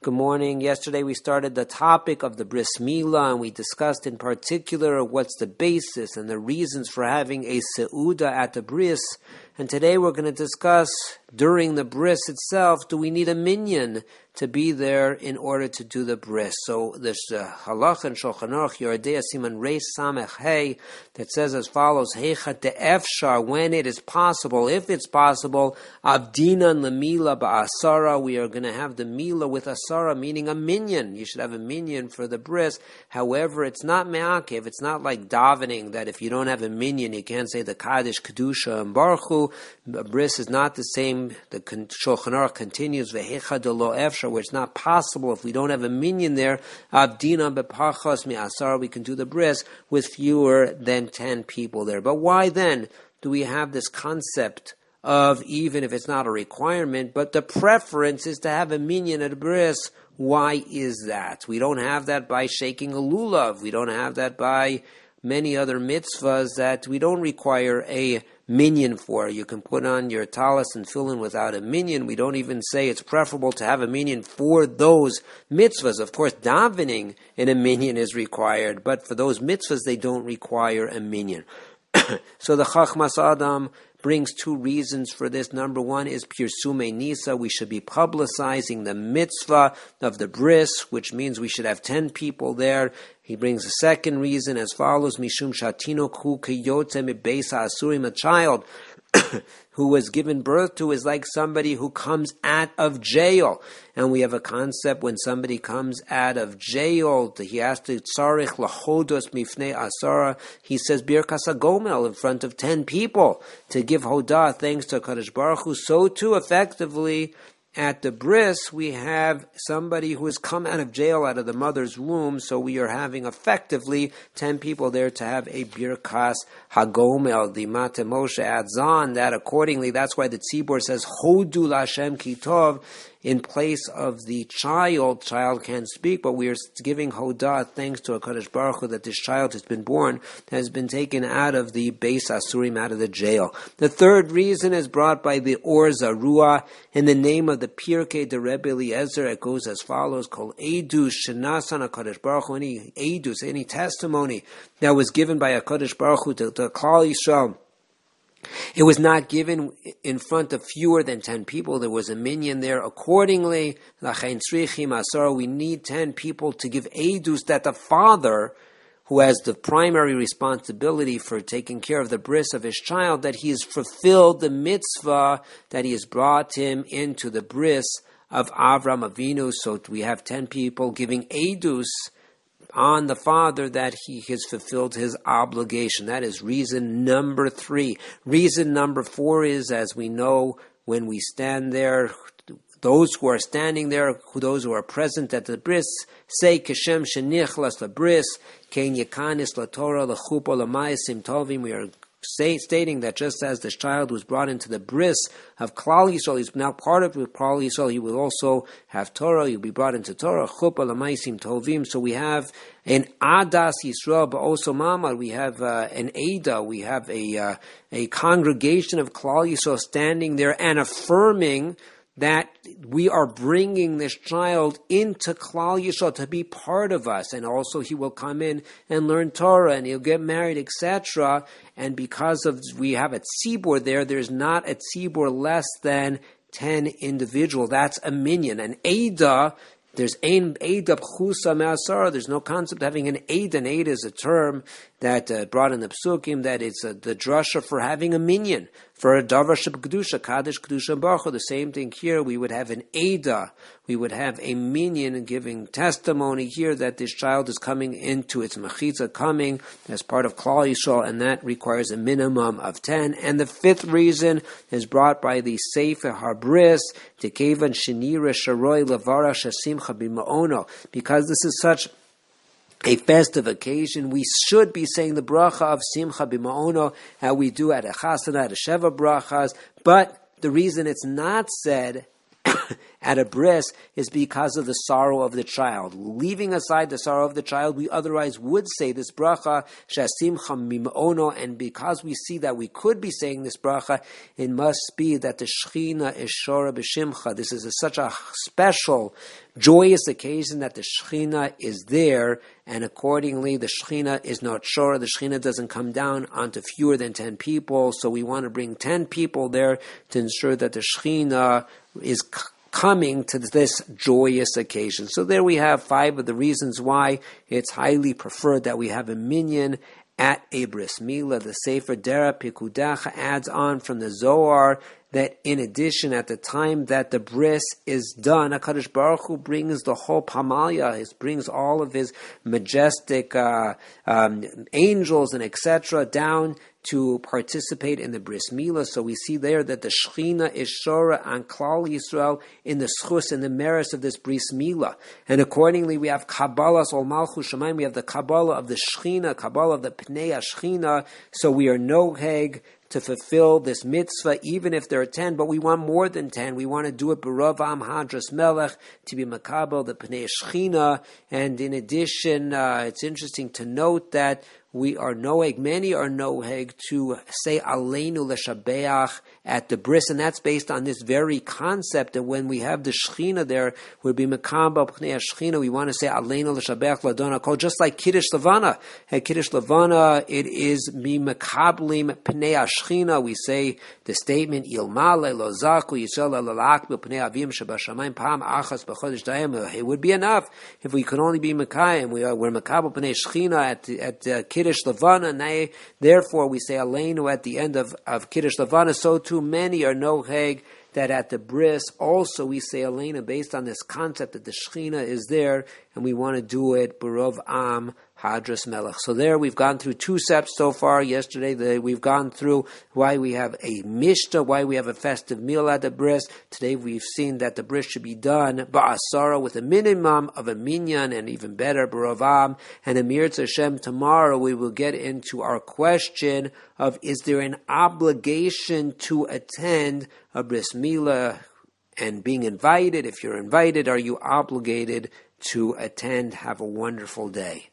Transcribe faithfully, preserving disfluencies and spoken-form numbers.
Good morning. Yesterday we started the topic of the bris milah, and we discussed in particular what's the basis and the reasons for having a seuda at the bris. And today we're going to discuss, during the bris itself, do we need a minyan to be there in order to do the bris? So there's a halach in Shulchan Aruch, Yeridei Siman Reis Samech Hey, that says as follows: Heichat de'efshar, when it is possible, if it's possible, avdinan lemila ba'asara, we are going to have the mila with asara, meaning a minyan. You should have a minyan for the bris. However, it's not me'akev. It's not like davening that if you don't have a minyan, you can't say the Kaddish, Kedusha, and Baruch Hu. Bris is not the same. The Shulchan Aruch continues ve'hecha de lo efshar, where it's not possible if we don't have a minyan there. Avdina bepachas mi'asar, we can do the bris with fewer than ten people there. But why then do we have this concept of, even if it's not a requirement, but the preference is to have a minyan at a bris? Why is that? We don't have that by shaking a lulav. We don't have that by many other mitzvahs that we don't require a minyan for. You can put on your talis and fill in without a minyan. We don't even say it's preferable to have a minyan for those mitzvahs. Of course, davening in a minyan is required, but for those mitzvahs, they don't require a minyan. So the Chachmas Adam brings two reasons for this. Number one is Pirsume Nisa. We should be publicizing the mitzvah of the bris, which means we should have ten people there. He brings a second reason as follows: Mishum Shatino Ku Kiyotze Mibeisa Asurim, a child who was given birth to is like somebody who comes out of jail. And we have a concept when somebody comes out of jail, he has to tzarich lahodos mifnei asara. He says birkas hagomel in front of ten people to give hodah, thanks to Kadosh Baruch Hu. So too, effectively, at the bris, we have somebody who has come out of jail, out of the mother's womb, so we are having effectively ten people there to have a birkas hagomel. The Mate Moshe adds on that accordingly, that's why the tzibur says, Hodu Lashem Kitov, in place of the child. Child can't speak, but we are giving hodah, thanks to HaKadosh Baruch Hu, that this child has been born, has been taken out of the Beis Asurim, out of the jail. The third reason is brought by the Or Zarua in the name of the Pirkei de Rebbe Eliezer. It goes as follows: Kol Eidus Shenasan HaKadosh Baruch Hu, any Eidus, any testimony that was given by HaKadosh Baruch Hu to, to Klal Yisrael, it was not given in front of fewer than ten people. There was a minyan there. Accordingly, we need ten people to give edus that the father, who has the primary responsibility for taking care of the bris of his child, that he has fulfilled the mitzvah, that he has brought him into the bris of Avram Avinu. So we have ten people giving edus on the father that he has fulfilled his obligation. That is reason number three. Reason number four is, as we know, when we stand there, those who are standing there, those who are present at the bris, say, Keshem shenichlas la bris, kein yekanis la Torah la chupa la ma'asim tovim. We are Say, stating that just as this child was brought into the bris of Klal Yisrael, he's now part of Klal Yisrael, he will also have Torah, he'll be brought into Torah, Chuppah L'Maisim Tovim. So we have an Adas Yisrael, but also Mamad, we have uh, an Ada, we have a, uh, a congregation of Klal Yisrael standing there and affirming that we are bringing this child into Klal Yisrael to be part of us, and also he will come in and learn Torah, and he'll get married, et cetera. And because of we have a tzibur there, there's not a tzibur less than ten individuals. That's a minyan. An Ada, there's ein Ada b'chusa me'asara. There's no concept of having an Ada. An Ada is a term that uh, brought in the Psukim, that it's uh, the drasha for having a minyan, for a davar sheb kedusha, kaddish, kedusha, baruch. The same thing here. We would have an Ada. We would have a minyan giving testimony here that this child is coming into its mechitza, coming as part of Klal Yisrael, and that requires a minimum of ten. And the fifth reason is brought by the Sefer Habris, Tekevan Shenira Sharoi Lavara Shasimcha B'Ma'ono, because this is such a festive occasion, we should be saying the bracha of Simcha B'Ma'ono, how we do at a chasana, at a Sheva brachas. But the reason it's not said at a bris is because of the sorrow of the child. Leaving aside the sorrow of the child, we otherwise would say this bracha, Shasimcha Mim'ono, and because we see that we could be saying this bracha, it must be that the Shechina is Shora B'Shimcha. This is a, such a special, joyous occasion that the Shechina is there, and accordingly the Shechina is not Shora. The Shechina doesn't come down onto fewer than ten people, so we want to bring ten people there to ensure that the Shechina is c- coming to this joyous occasion. So there we have five of the reasons why it's highly preferred that we have a minyan at a bris milah. The Sefer Dera Pikudacha adds on from the Zohar that in addition, at the time that the bris is done, HaKadosh Baruch Hu brings the whole Pamalia, he brings all of his majestic uh, um, angels and et cetera down to participate in the bris milah. So we see there that the Shechina is Shora on Klal Yisrael in the schus and the merits of this bris milah. And accordingly, we have Kabbalah, Ol Malchus Shamayim, we have the Kabbalah of the Shechina, Kabbalah of the Pnei Shechina. So we are noheg to fulfill this mitzvah, even if there are ten, but we want more than ten. We want to do it b'Rav Am Hadras Melech, to be makabel, the Pnei Shechina. And in addition, uh, it's interesting to note that we are noheg, many are noheg to say Aleinu L'Shabeach at the bris, and that's based on this very concept that when we have the Shechina there, we'll be Mekabel Pnei Shechina, we want to say Aleinu L'Shabeach Ladon HaKol, just like Kiddush Levana. At Kiddush Levana, it is Mi Mekablim Pnei Shechina. We say the statement, Ilmale Lo Zaku Yisrael L'Lakbil Pnei Avim Shebashamayim Pam Achas B'Chodesh Dayim. It would be enough if we could only be Mekayim. We are, we're Mekabel Pnei Shechina at, at uh, Kiddush Kiddush Levana, therefore we say Aleinu at the end of, of Kiddush Levana. So too many are noheg that at the bris also we say Aleinu based on this concept that the Shechina is there, and we want to do it B'Rav Am Hadras Melech. So there we've gone through two steps so far. Yesterday the, we've gone through why we have a Mishnah, why we have a festive meal at the bris. Today we've seen that the bris should be done ba'asara with a minimum of a minyan, and even better B'Rav Am. And Amir Hashem, tomorrow we will get into our question of, is there an obligation to attend a bris milah and being invited? If you're invited, are you obligated to attend? Have a wonderful day.